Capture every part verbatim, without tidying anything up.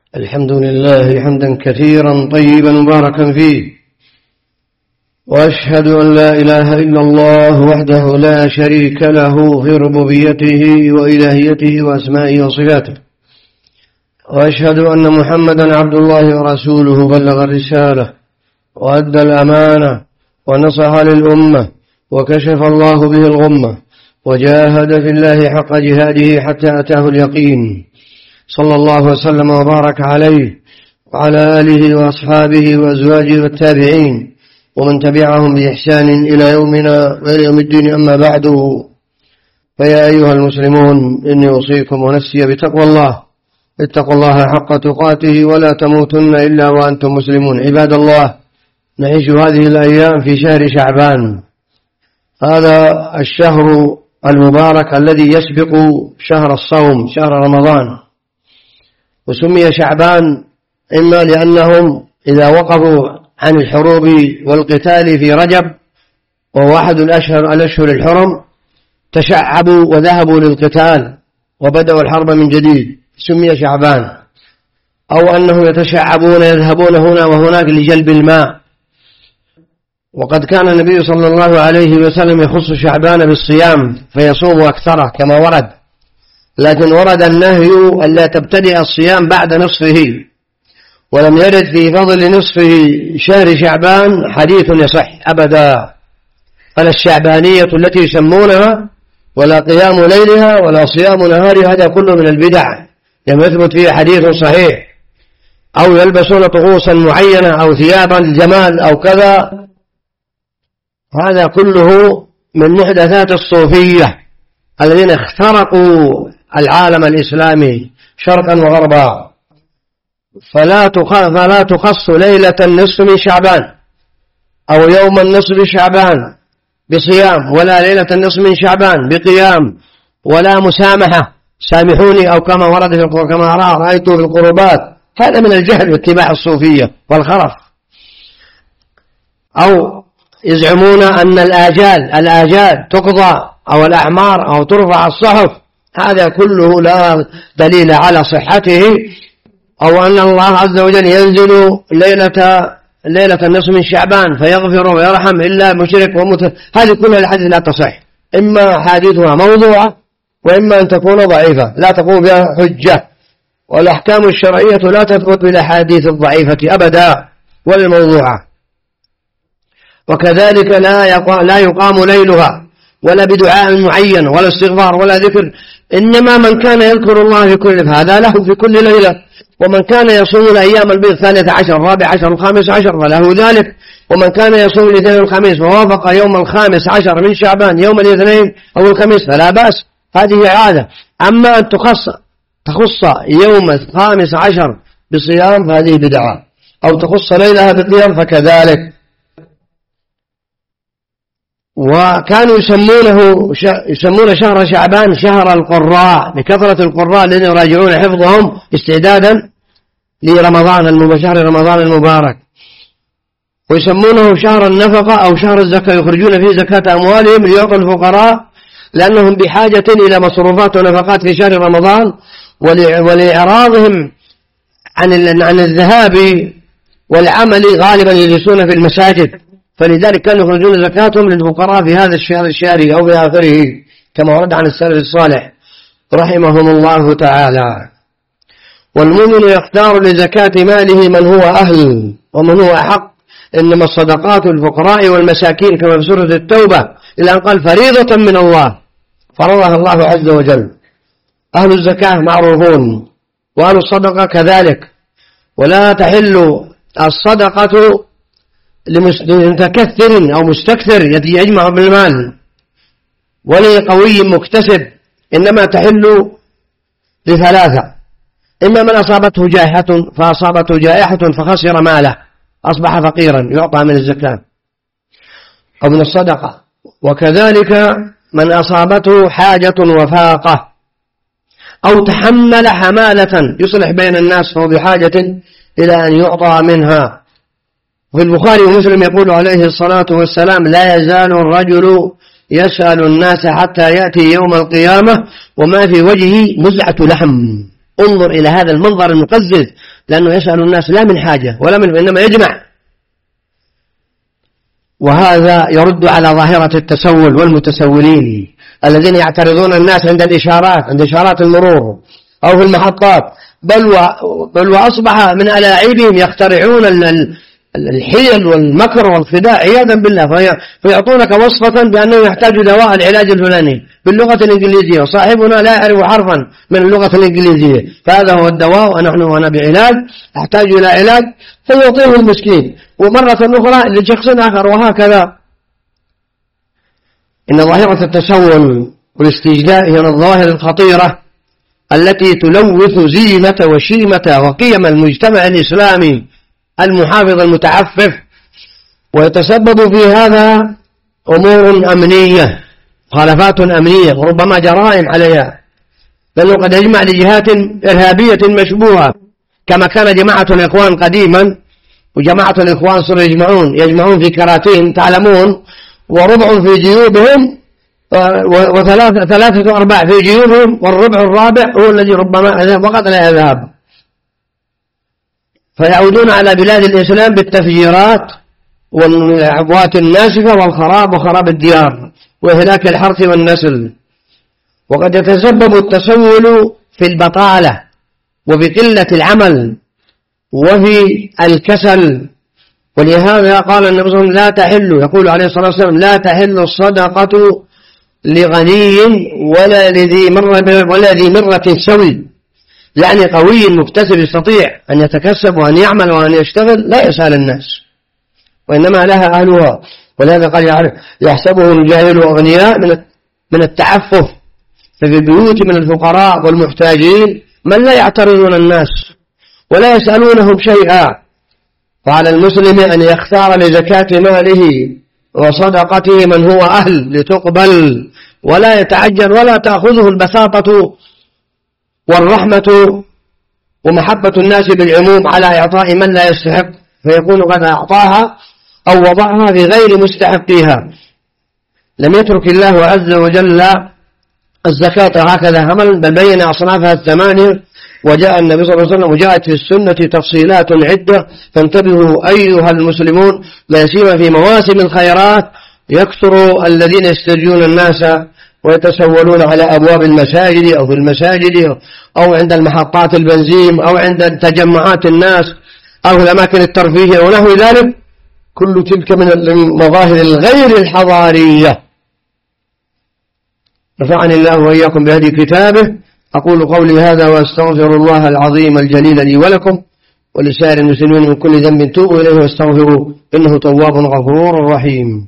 الحمد لله حمدا كثيرا طيبا مباركا فيه، وأشهد أن لا إله إلا الله وحده لا شريك له في ربوبيته وإلهيته وأسمائه وصفاته، وأشهد أن محمدا عبد الله ورسوله بلغ الرسالة وأدى الأمانة ونصح للأمة وكشف الله به الغمة وجاهد في الله حق جهاده حتى أتاه اليقين، صلى الله وسلم وبارك عليه وعلى آله وأصحابه وأزواجه والتابعين ومن تبعهم بإحسان إلى يومنا وإلى يوم الدين. أما بعد، فيا أيها المسلمون، إني أوصيكم ونفسي بتقوى الله. اتقوا الله حق تقاته ولا تموتن إلا وأنتم مسلمون. عباد الله، نعيش هذه الأيام في شهر شعبان، هذا الشهر المبارك الذي يسبق شهر الصوم، شهر رمضان. وسمي شعبان إما لأنهم إذا وقفوا عن الحروب والقتال في رجب وهو أحد الأشهر الأشهر الحرم تشعبوا وذهبوا للقتال وبدأوا الحرب من جديد، سمي شعبان. أو أنهم يتشعبون يذهبون هنا وهناك لجلب الماء، وقد كان النبي صلى الله عليه وسلم يخص شعبان بالصيام فيصوم أكثره كما ورد، لكن ورد النهي ألا تبتدئ الصيام بعد نصفه، ولم يرد في فضل نصف شهر شعبان حديث يصح أبدا. فلا الشعبانية التي يسمونها ولا قيام ليلها ولا صيام نهارها، هذا كله من البدع لم يثبت فيه حديث صحيح. أو يلبسون طقوسا معينة أو ثيابا الجمال أو كذا، هذا كله من محدثات الصوفية الذين اخترقوا العالم الإسلامي شرقا وغربا. فلا فلا تخص ليلة النصف من شعبان أو يوم النصف من شعبان بصيام، ولا ليلة النصف من شعبان بقيام، ولا مسامحة، سامحوني، أو كما ورد في القرآن كما رأيت في القربات. هذا من الجهل واتباع الصوفية والخرف. أو يزعمون أن الآجال الآجال تقضى أو الأعمار أو ترفع الصحف، هذا كله لا دليل على صحته. أو أن الله عز وجل ينزل ليلة ليلة النصف من شعبان فيغفر ويرحم إلا مشرك ومت، هذه كلها الحديث لا تصح، إما حديثها موضوعة وإما أن تكون ضعيفة لا تقوم بها حجة. والأحكام الشرعية لا تثبت بالأحاديث الضعيفة أبدا ولا الموضوعة. وكذلك لا لا يقام ليلها ولا بدعاء معين ولا استغفار ولا ذكر، إنما من كان يذكر الله في كل هذا له في كل ليلة. ومن كان يصوم الأيام البيض ثالث عشر رابع عشر الخامس عشر فله ذلك. ومن كان يصوم الاثنين الخميس ووافق يوم الخامس عشر من شعبان يوم الاثنين أو الخميس فلا بأس، هذه عادة. أما أن تخص تخص يوم الخامس عشر بصيام فهذه بدعة، أو تخص ليلها بقيام فكذلك. وكانوا يسمونه يسمون شهر شعبان شهر القراء لكثرة القراء الذين يراجعون حفظهم استعدادا لرمضان المبشر رمضان المبارك. ويسمونه شهر النفقة أو شهر الزكاة، يخرجون فيه زكاة أموالهم ليعطوا الفقراء لأنهم بحاجة إلى مصروفات ونفقات في شهر رمضان، ولإعراضهم عن عن الذهاب والعمل غالبا يجلسون في المساجد، فلذلك كانوا يخرجون زكاتهم للفقراء في هذا الشهر الشهري أو في آخره كما ورد عن السلف الصالح رحمهم الله تعالى. والمؤمن يختار لزكاة ماله من هو أهل ومن هو أحق، إنما الصدقات الفقراء والمساكين كما في سورة التوبة، إلى أن قال فريضة من الله فرضها الله عز وجل. أهل الزكاة معروفون وأهل الصدقة كذلك، ولا تحل الصدقة لمتكثر أو مستكثر يجمع بالمال ولا قوي مكتسب، إنما تحل لثلاثة: إما من أصابته جائحة فأصابته جائحة فخسر ماله أصبح فقيرا يعطى من الزكاة أو من الصدقة، وكذلك من أصابته حاجة وفاقة أو تحمل حمالة يصلح بين الناس فهو بحاجة إلى أن يعطى منها. وفي البخاري ومسلم يقول عليه الصلاة والسلام: لا يزال الرجل يسأل الناس حتى يأتي يوم القيامة وما في وجهه مزعة لحم، انظر إلى هذا المنظر المقزز، لأنه يسأل الناس لا من حاجة ولا من، إنما يجمع. وهذا يرد على ظاهرة التسول والمتسولين الذين يعترضون الناس عند الإشارات، عند إشارات المرور أو في المحطات، بل, و... بل وأصبح من ألاعيبهم يخترعون الحيل والمكر والخداع عياذا بالله، في... فيعطونك وصفة بأنه يحتاج دواء العلاج الفلاني باللغة الإنجليزية، وصاحبنا لا يعرف حرفا من اللغة الإنجليزية، فهذا هو الدواء ونحن وأنا بعلاج أحتاج إلى علاج، فيعطيه المسكين، ومرة أخرى لشخص آخر، وهكذا. إن ظاهرة التسول والاستجداء هي من الظواهر الخطيرة التي تلوث زينة وشيمة وقيم المجتمع الإسلامي المحافظ المتعفف، ويتسبب في هذا أمور أمنية، مخالفات أمنية، وربما جرائم عليها، بل وقد يجمع لجهات إرهابية مشبوهة، كما كان جماعة الإخوان قديما، وجماعة الإخوان صاروا يجمعون يجمعون في كراتين تعلمون، وربع في جيوبهم وثلاثة ثلاثة أرباع في جيوبهم، والربع الرابع هو الذي ربما وقت لا يذهب، فيعودون على بلاد الإسلام بالتفجيرات والعبوات الناسفة والخراب وخراب الديار وإهلاك الحرث والنسل. وقد يتسبب التسول في البطالة وفي قلة العمل وفي الكسل، ولهذا قال النبي صلى الله عليه وسلم لا تحل، يقول عليه الصلاة والسلام لا تحل الصدقة لغني ولا لذي مرة ولا ذي مرة سوي، يعني قوي مكتسب يستطيع أن يتكسب وأن يعمل وأن يشتغل لا يسأل الناس، وإنما لها أهلها. ولهذا قال يحسبه الجاهل أغنياء من التعفف، ففي البيوت من الفقراء والمحتاجين من لا يعترضون الناس ولا يسألونهم شيئا. فعلى المسلم أن يختار لزكاة ماله وصدقته من هو أهل لتقبل، ولا يتعجل ولا تأخذه البساطة والرحمة ومحبة الناس بالعموم على إعطاء من لا يستحق، فيكون قد أعطاها أو وضعها في غير مستحقها. لم يترك الله عز وجل الزكاة هكذا همل، بل بين أصنافها الثمانية، وجاء النبي صلى الله عليه وسلم وجاءت في السنة تفصيلات عدة، فانتبهوا أيها المسلمون، لا سيما في مواسم الخيرات يكثر الذين يسترجون الناس ويتسولون على أبواب المساجد أو في المساجد أو عند المحطات البنزين أو عند تجمعات الناس أو الأماكن الترفيهية ونحو ذلك، كل تلك من المظاهر الغير الحضارية. نفعني الله وإياكم بهدي كتابه. أقول قولي هذا وأستغفر الله العظيم الجليل لي ولكم ولسائر المسلمين من كل ذنب توبوا إليه واستغفروه إنه تواب غفور رحيم.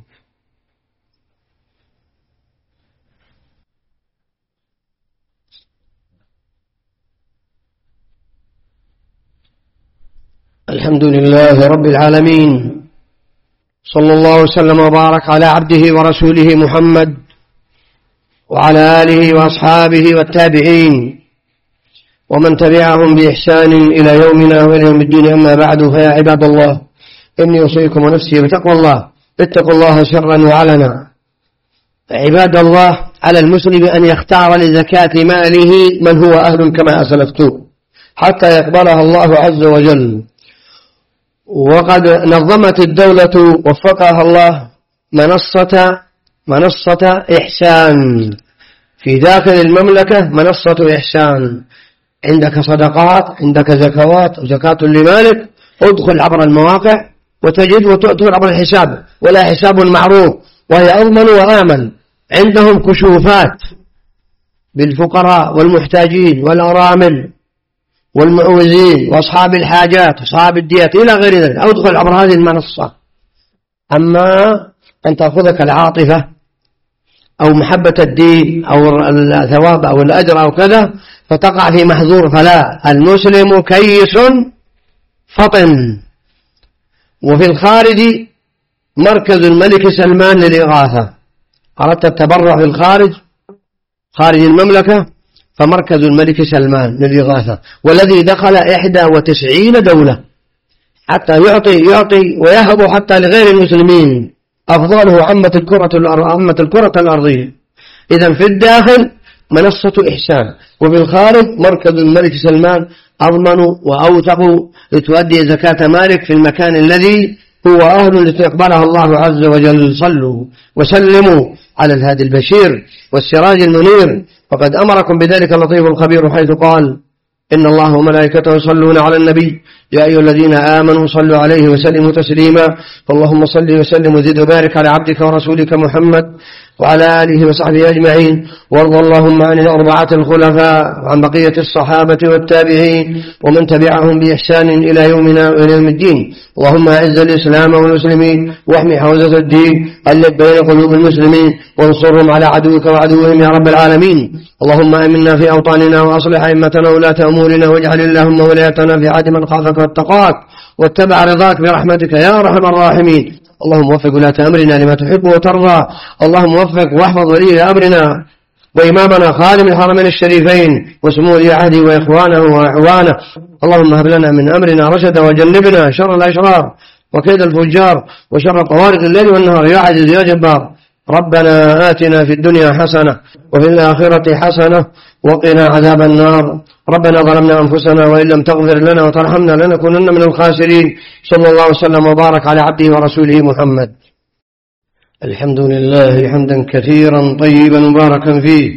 الحمد لله رب العالمين، صلى الله وسلم وبارك على عبده ورسوله محمد وعلى آله وأصحابه والتابعين ومن تبعهم بإحسان إلى يومنا وإلى يوم الدين. أما بعد، فيا عباد الله، إني أوصيكم ونفسي بتقوى الله. اتقوا الله سرا وعلنا. عباد الله، على المسلم أن يختار لزكاة ماله من هو أهل كما أسلفت حتى يقبلها الله عز وجل. وقد نظمت الدولة وفقها الله منصة منصة إحسان في داخل المملكة، منصة إحسان. عندك صدقات، عندك زكوات وزكاة لمالك، ادخل عبر المواقع وتجد وتدخل عبر الحساب، ولا حساب معروف وهي أضمن وآمن. عندهم كشوفات بالفقراء والمحتاجين والأرامل والمعوزين وأصحاب الحاجات وأصحاب الديات إلى غير ذلك، أو ادخل عبر هذه المنصة. أما أن تأخذك العاطفة أو محبة الدين أو الثواب أو الأجر أو كذا فتقع في محظور، فلا، المسلم كيس فطن. وفي الخارج مركز الملك سلمان للإغاثة، أردت التبرع في الخارج خارج المملكة فمركز الملك سلمان للإغاثة، والذي دخل إحدى وتسعين دولة حتى يعطي يعطي ويهب حتى لغير المسلمين، أفضله عامة الكرة عامة الكرة الأرضية. إذا في الداخل منصة إحسان، وفي الخارج مركز الملك سلمان أضمن وأوثق لتؤدي زكاة مالك في المكان الذي هو أهل لتقبلها الله عز وجل. صلوا وسلموا على الهادي البشير والسراج المنير، وقد أمركم بذلك اللطيف الخبير حيث قال: إن الله وملائكته يصلون على النبي يا أيها الذين آمنوا صلوا عليه وسلموا تسليما. فاللهم صل وسلم وزد وبارك على عبدك ورسولك محمد وعلى آله وصحبه أجمعين، وارض اللهم عن الأربعة الخلفاء وعن بقية الصحابة والتابعين ومن تبعهم بإحسان إلى يومنا وإلى يوم الدين. اللهم أعز الإسلام والمسلمين واحمي حوزة الدين، ألف بين قلوب المسلمين وانصرهم على عدوك وعدوهم يا رب العالمين. اللهم آمنا في أوطاننا وأصلح أئمتنا وولاة أمورنا، واجعل اللهم ولايتنا في عهد من خافك واتقاك واتبع رضاك برحمتك يا أرحم الراحمين. اللهم وفق ولاة أمرنا لما تحب وترضى. اللهم وفق واحفظ ولي أمرنا وإمامنا خادم الحرمين الشريفين وسمو ولي عهده وإخوانه وأعوانه. اللهم هب لنا من أمرنا رشدا وجنبنا شر الأشرار وكيد الفجار وشر طوارق الليل والنهار يا عزيز يا جبار. ربنا آتنا في الدنيا حسنة وفي الآخرة حسنة وقنا عذاب النار. ربنا ظلمنا أنفسنا وإن لم تغفر لنا وترحمنا لنكونن من الخاسرين. صلى الله وسلم وبارك على عبده ورسوله محمد. الحمد لله حمدا كثيرا طيبا مباركا فيه،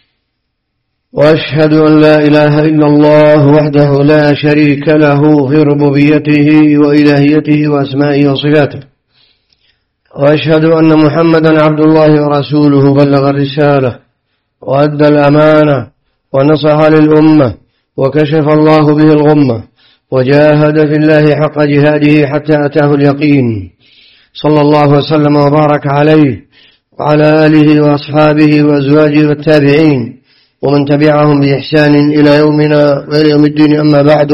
وأشهد أن لا إله إلا الله وحده لا شريك له في ربوبيته وإلهيته وأسمائه وصفاته، وأشهد أن محمدا عبد الله ورسوله بلغ الرسالة وأدى الأمانة ونصح للأمة وكشف الله به الغمة وجاهد في الله حق جهاده حتى أتاه اليقين. صلى الله وسلم وبارك عليه وعلى آله وأصحابه وأزواجه والتابعين ومن تبعهم بإحسان إلى يومنا وإلى يوم الدين. أما بعد،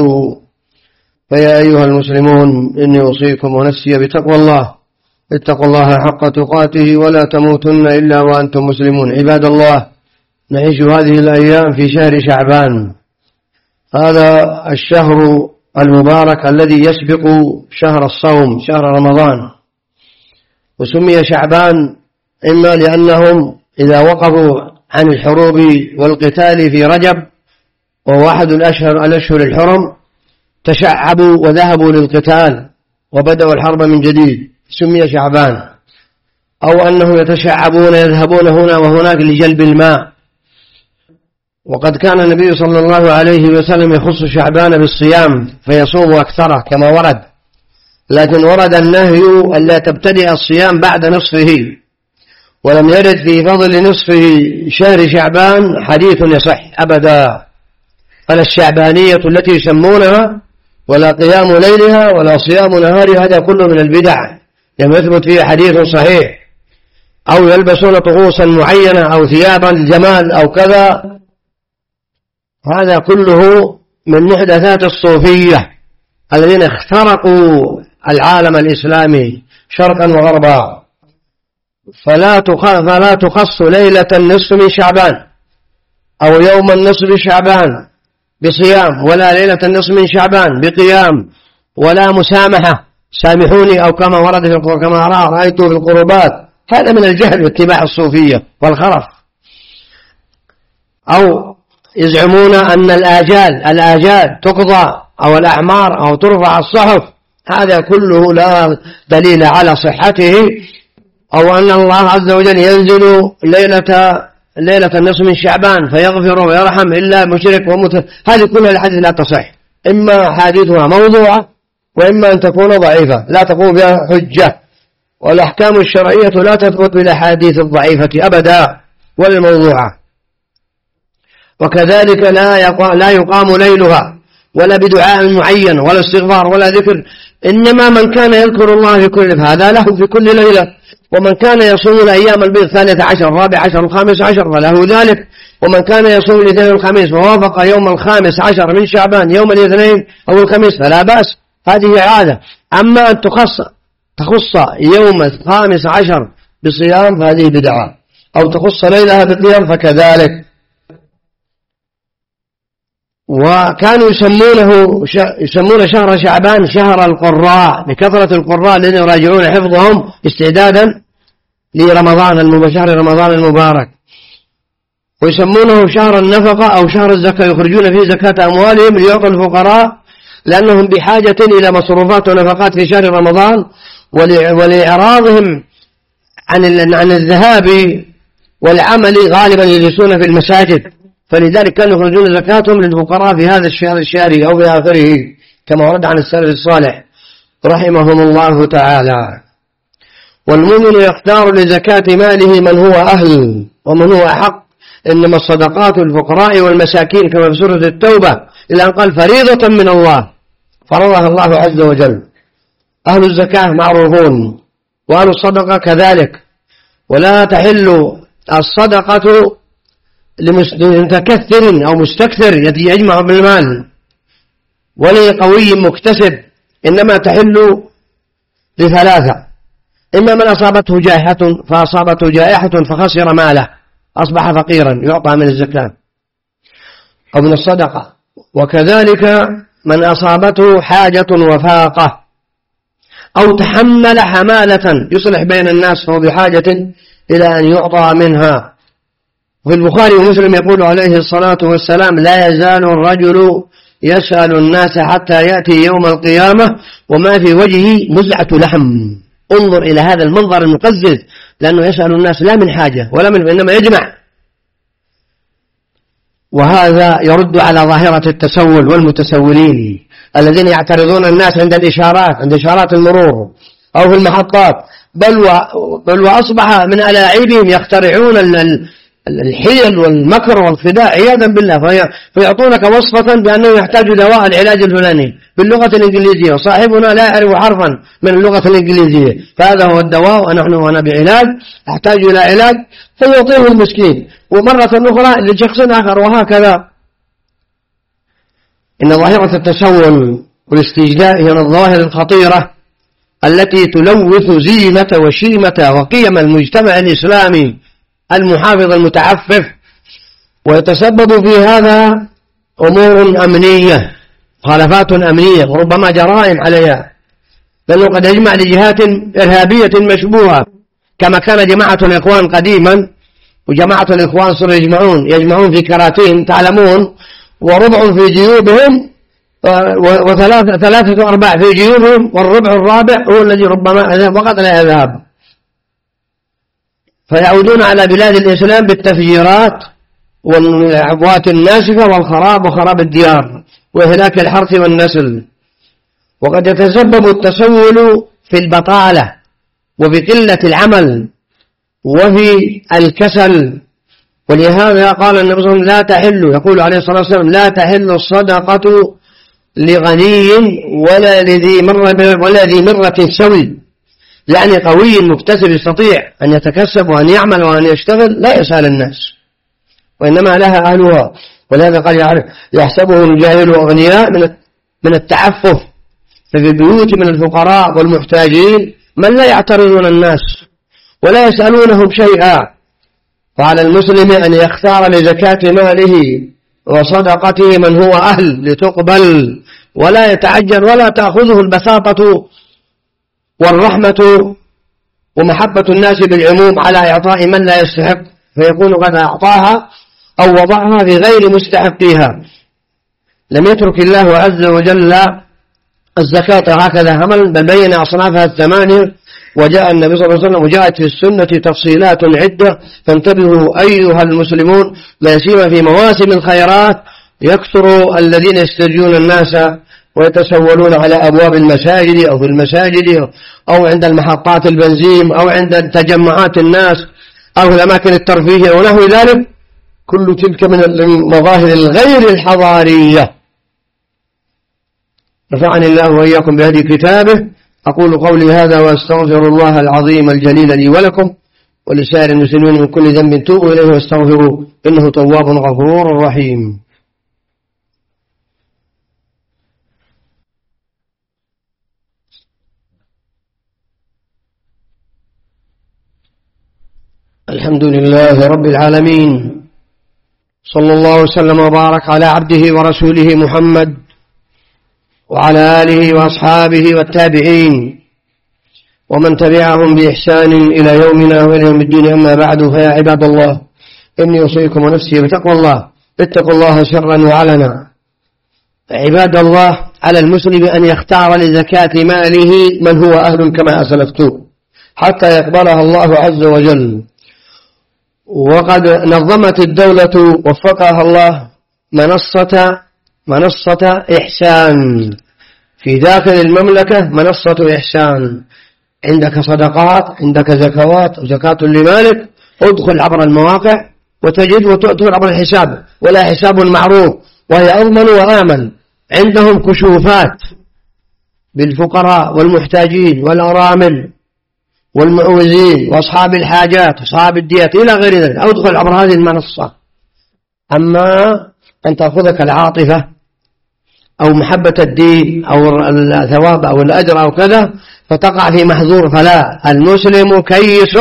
فيا أيها المسلمون، إني أوصيكم ونفسي بتقوى الله. اتقوا الله حق تقاته ولا تموتن إلا وأنتم مسلمون. عباد الله، نعيش هذه الأيام في شهر شعبان، هذا الشهر المبارك الذي يسبق شهر الصوم شهر رمضان. وسمي شعبان إما لأنهم إذا وقفوا عن الحروب والقتال في رجب وهو أحد الأشهر الأشهر الحرم تشعبوا وذهبوا للقتال وبدأوا الحرب من جديد، سمي شعبان. أو أنهم يتشعبون يذهبون هنا وهناك لجلب الماء، وقد كان النبي صلى الله عليه وسلم يخص شعبان بالصيام فيصوم أكثره كما ورد، لكن ورد النهي ألا تبتدئ الصيام بعد نصفه، ولم يرد في فضل نصفه شهر شعبان حديث يصح أبدا. فلا الشعبانية التي يسمونها ولا قيام ليلها ولا صيام نهارها، هذا كله من البدع لم يثبت فيه حديث صحيح. أو يلبسون طقوسا معينة أو ثيابا الجمال أو كذا، هذا كله من محدثات الصوفية الذين اخترقوا العالم الإسلامي شرقا وغربا. فلا فلا تخص ليلة النصف من شعبان أو يوم النصف شعبان بصيام، ولا ليلة النصف من شعبان بقيام، ولا مسامحة سامحوني أو كما ورد في القرآن كما رأيت في القربات. هذا من الجهل واتباع الصوفية والخرف. أو يزعمون أن الآجال الآجال تقضى أو الأعمار أو ترفع الصحف، هذا كله لا دليل على صحته. أو أن الله عز وجل ينزل ليلة ليلة النصف من شعبان فيغفر ويرحم إلا مشرك ومت، هذه كلها الحديث لا تصح، إما حديثها موضوعة وإما أن تكون ضعيفة لا تقوم بها حجة. والأحكام الشرعية لا تثبت بالأحاديث الضعيفة أبدا ولا الموضوعة. وكذلك لا لا يقام ليلها ولا بدعاء معين ولا استغفار ولا ذكر، إنما من كان يذكر الله في كل هذا له في كل ليلة. ومن كان يصوم الأيام البيض الثالثة عشر الرابع عشر الخامس عشر فله ذلك. ومن كان يصوم الاثنين والخميس ووافق يوم الخامس عشر من شعبان يوم الاثنين أو الخميس فلا بأس، هذه عادة. أما أن تخص تخص يوم الخامس عشر بصيام فهذه بدعة، أو تخص ليلها بقيام فكذلك. وكانوا يسمونه يسمون شهر شعبان شهر القراء لكثرة القراء الذين يراجعون حفظهم استعدادا لرمضان شهر رمضان المبارك. ويسمونه شهر النفقة أو شهر الزكاة، يخرجون فيه زكاة أموالهم ليعطوا الفقراء لأنهم بحاجة إلى مصروفات ونفقات في شهر رمضان، ولإعراضهم عن عن الذهاب والعمل غالبا يجلسون في المساجد، فلذلك كانوا يخرجون زكاتهم للفقراء في هذا الشهر الشهري أو في آخره كما ورد عن السلف الصالح رحمهم الله تعالى. والمؤمن يختار لزكاة ماله من هو أهل ومن هو أحق، إنما الصدقات الفقراء والمساكين كما في سورة التوبة، إلى أن قال فريضة من الله فرضها الله عز وجل. أهل الزكاة معروفون وأهل الصدقة كذلك، ولا تحل الصدقة لمتكثر أو مستكثر يجمع بالمال ولا قوي مكتسب، إنما تحل لثلاثة: إما من أصابته جائحة فأصابته جائحة فخسر ماله أصبح فقيرا يعطى من الزكاة أو من الصدقة، وكذلك من أصابته حاجة وفاقة أو تحمل حمالة يصلح بين الناس فهو بحاجة إلى أن يعطى منها. وفي البخاري ومسلم يقول عليه الصلاة والسلام: لا يزال الرجل يسأل الناس حتى يأتي يوم القيامة وما في وجهه مزعة لحم. انظر إلى هذا المنظر المقزز، لأنه يسأل الناس لا من حاجة ولا من، إنما يجمع. وهذا يرد على ظاهرة التسول والمتسولين الذين يعترضون الناس عند الإشارات، عند إشارات المرور أو في المحطات، بل, و... بل وأصبح من ألاعيبهم يخترعون الحيل والمكر والخداع عياذا بالله، في... فيعطونك وصفة بأنه يحتاج دواء العلاج الفلاني باللغة الإنجليزية، وصاحبنا لا يعرف حرفا من اللغة الإنجليزية، فهذا هو الدواء ونحن هنا بعلاج أحتاج إلى علاج، فيعطيه المسكين، ومرة أخرى لشخص آخر، وهكذا. إن ظاهرة التسول والاستجداء هي من الظواهر الخطيرة التي تلوث زينة وشيمة وقيم المجتمع الإسلامي المحافظ المتعفف، ويتسبب في هذا أمور أمنية، مخالفات أمنية وربما جرائم عليها، بل قد يجمع لجهات إرهابية مشبوهة، كما كان جماعة الإخوان قديما، وجماعة الإخوان صاروا يجمعون يجمعون في كراتين تعلمون، وربع في جيوبهم وثلاثة ثلاثة أرباع في جيوبهم، والربع الرابع هو الذي ربما أذهب وقد لا يذهب، فيعودون على بلاد الإسلام بالتفجيرات والعبوات الناسفة والخراب وخراب الديار وإهلاك الحرث والنسل. وقد يتسبب التسول في البطالة وفي قلة العمل وفي الكسل، ولهذا قال النبي صلى الله عليه وسلم: لا تحل، يقول عليه الصلاة والسلام: لا تحل الصدقة لغني ولا لذي مرة ولا ذي مرة سوي، يعني قوي مكتسب يستطيع أن يتكسب وأن يعمل وأن يشتغل لا يسأل الناس، وإنما لها أهلها. ولهذا قال يعرف يحسبه الجاهل أغنياء من التعفف، ففي البيوت من الفقراء والمحتاجين من لا يعترضون الناس ولا يسألونهم شيئا. فعلى المسلم أن يختار لزكاة ماله وصدقته من هو أهل لتقبل، ولا يتعجل ولا تأخذه البساطة والرحمة ومحبة الناس بالعموم على إعطاء من لا يستحق، فيكون قد أعطاها أو وضعها في غير مستحقيها. لم يترك الله عز وجل الزكاة هكذا هملا، بل بين أصنافها الثمانية، وجاء النبي صلى الله عليه وسلم وجاءت في السنة تفصيلات عدة، فانتبهوا أيها المسلمون، لا سيما في مواسم الخيرات يكثر الذين يسترجون الناس ويتسولون على أبواب المساجد أو في المساجد أو عند المحطات البنزين أو عند تجمعات الناس أو في الأماكن الترفيهية ونحو ذلك، كل تلك من المظاهر الغير الحضارية. نفعني الله وإياكم بهدي كتابه. أقول قولي هذا وأستغفر الله العظيم الجليل لي ولكم ولسائر المسلمين من كل ذنب توبوا إليه واستغفروا إنه تواب غفور رحيم. الحمد لله رب العالمين، صلى الله وسلم وبارك على عبده ورسوله محمد وعلى آله وأصحابه والتابعين ومن تبعهم بإحسان إلى يومنا وإلى يوم الدين. أما بعد، فيا عباد الله، إني أوصيكم ونفسي بتقوى الله. اتقوا الله سرا وعلنا. عباد الله، على المسلم أن يختار لزكاة ماله من هو أهل كما أسلفت حتى يقبلها الله عز وجل. وقد نظمت الدولة وفقها الله منصة منصة إحسان في داخل المملكة، منصة إحسان. عندك صدقات، عندك زكوات وزكاة لمالك، ادخل عبر المواقع وتجد وتؤثر عبر الحساب، ولا حساب معروف وهي أضمن وآمن. عندهم كشوفات بالفقراء والمحتاجين والأرامل والمعوزين وأصحاب الحاجات وأصحاب الديات إلى غير ذلك. أدخل عبر هذه المنصة. أما أن تأخذك العاطفة أو محبة الدين أو الثواب أو الأجر أو كذا فتقع في محظور، فلا، المسلم كيس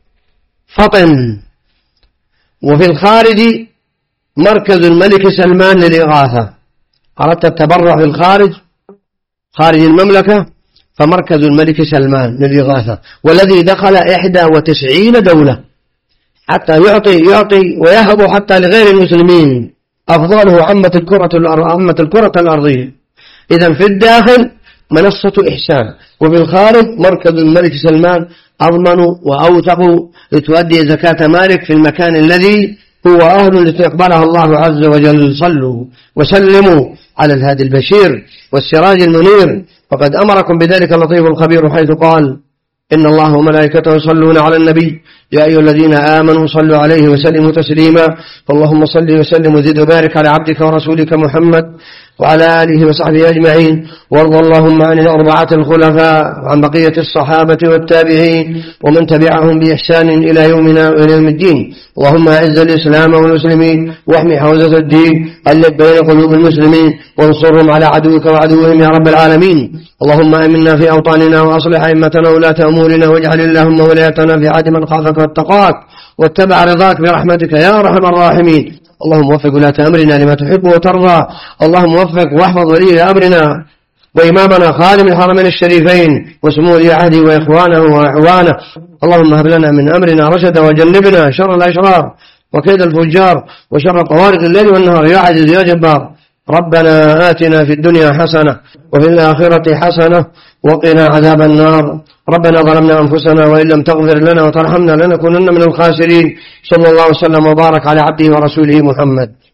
فطن. وفي الخارج مركز الملك سلمان للإغاثة. أردت التبرع في الخارج خارج المملكة فمركز الملك سلمان للإغاثة، والذي دخل إحدى وتسعين دولة حتى يعطي يعطي ويهب حتى لغير المسلمين. أفضله عامة الكرة عامة الكرة الأرضية. إذن في الداخل منصة إحسان، وفي الخارج مركز الملك سلمان أضمن وأوثق لتؤدي زكاة مالك في المكان الذي هو أهل لتقبلها الله عز وجل. صلوا وسلموا على الهادي البشير والسراج المنير، فقد أمركم بذلك اللطيف الخبير حيث قال: إن الله وملائكته يصلون على النبي يا أيها الذين آمنوا صلوا عليه وسلموا تسليما. فاللهم صل وسلم وزد وبارك على عبدك ورسولك محمد وعلى آله وصحبه أجمعين. وارض اللهم عن الأربعة الخلفاء وعن بقية الصحابة والتابعين ومن تبعهم بإحسان إلى يومنا وإلى يوم الدين. اللهم أعز الإسلام والمسلمين واحمي حوزة الدين، ألف بين قلوب المسلمين وانصرهم على عدوك وعدوهم يا رب العالمين. اللهم آمنا في أوطاننا وأصلح أئمتنا ولاة أمورنا، واجعل اللهم ولايتنا في عهد من خافك واتقاك واتبع رضاك برحمتك يا أرحم الراحمين. اللهم وفق ولاة أمرنا لما تحب وترضى. اللهم وفق واحفظ ولي أمرنا وإمامنا خادم الحرمين الشريفين وسمو ولي عهده وإخوانه وأعوانه. اللهم هب لنا من أمرنا رشدا وجنبنا شر الأشرار وكيد الفجار وشر طوارق الليل والنهار يا عزيز يا جبار. ربنا آتنا في الدنيا حسنة وفي الآخرة حسنة وقنا عذاب النار. ربنا ظلمنا أنفسنا وإن لم تغفر لنا وترحمنا لنكونن من الخاسرين. صلى الله وسلم وبارك على عبده ورسوله محمد.